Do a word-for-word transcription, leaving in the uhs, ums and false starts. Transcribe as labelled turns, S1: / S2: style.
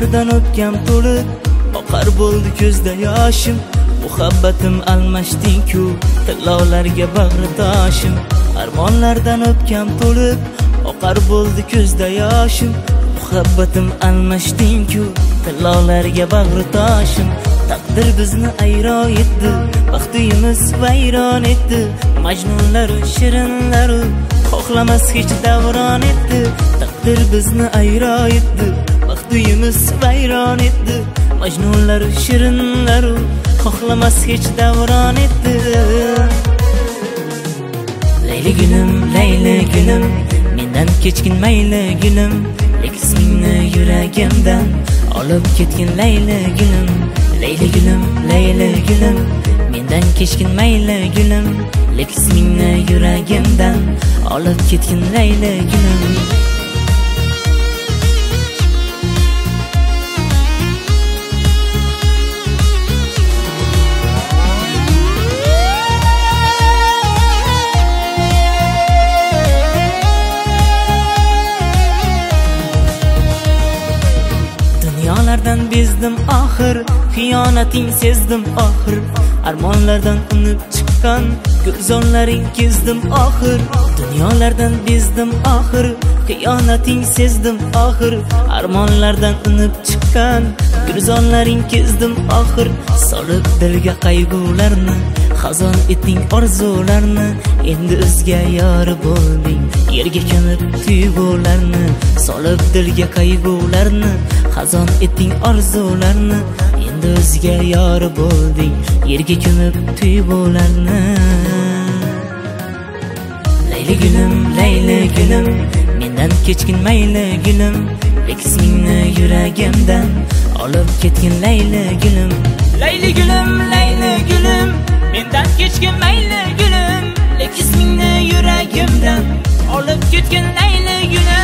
S1: Armonlardan o'pgan to'lib oqar bo'ldi ko'zda yoshim. Muhabbatim almashding-ku tillolarga bag'ritoshim. Armonlardan o'pgan to'lib oqar bo'ldi ko'zda yoshim. Muhabbatim almashding-ku tillolarga bag'ritoshim. Taqdir bizni ayro etdi, baxtimiz vayron etdi. Majnunlar shirinlar xohlamas hech davron etdi. Taqdir bizni ayro etdi, baxtimiz vayron etdi. Majnunlar shirinlar xohlamas hech davron etdi. Layli gulim, layli gulim, mendan kechgin mayli gulim. Ismingni yuragimdan olib ketgin layli gulim. Layli gulim, layli gulim, mendan kechgin mayli gulim. Ismingni yuragimdan olib ketgin layli gulim. Dunyolardan bezdim oxir, xiyonating sezdim oxir. Armonlardan unib chiqqan ko'zonlaring kezdim oxir. Dunyolardan bezdim oxir, xiyonating sezdim oxir. Armonlardan unib chiqqan ko'zonlaring kezdim oxir. Solib dilga qayg'ularni, xazon eting orzularni. Endi o'zga yor bo'lding, yerga ko'mib tuyg'ularni. Solib dilga qayg'ularni, xazon eting orzularni. Endi o'zga yor bo'lding, yerga ko'mib tuyg'ularni. Layli gulim, layli gulim, mendan kechgin mayli gulim. Ismingni yuragimdan olib ketgin layli gulim. Layli gulim, layli gulim, mendan kechgin mayli gulim. Ismingni yuragimdan olib ketgin layli gulim.